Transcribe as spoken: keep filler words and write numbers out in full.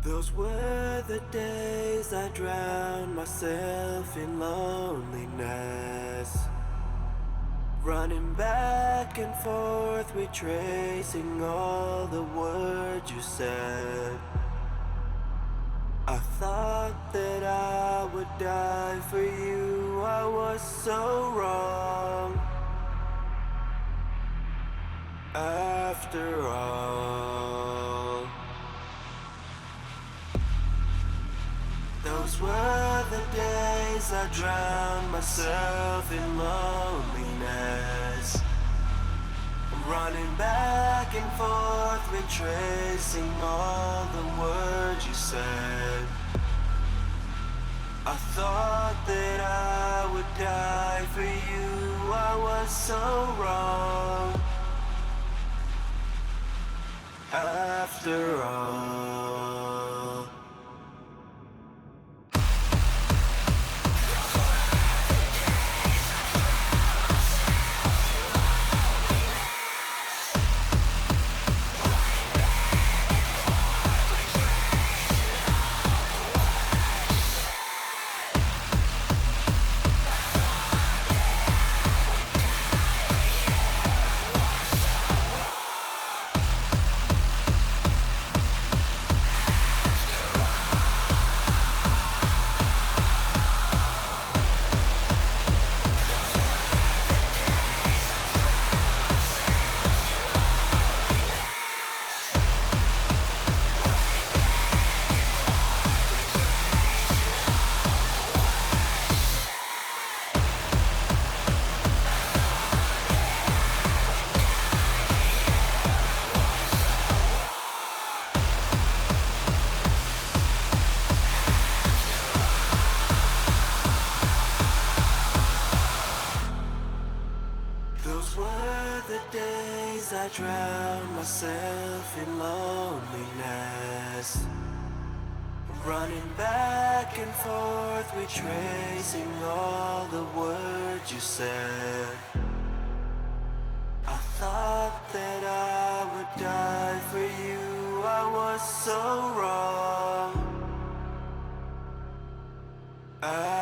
Those were the days I drowned myself in loneliness, running back and forth, retracing all the words you said. I thought that I would die for you, I was so wrong. After all, those were the days I drowned myself in loneliness, running back and forth, retracing all the words you said. I thought that I would die for you, I was so wrong. After all, those were the days I drowned myself in loneliness, running back and forth, retracing all the words you said. I thought that I would die for you, I was so wrong. I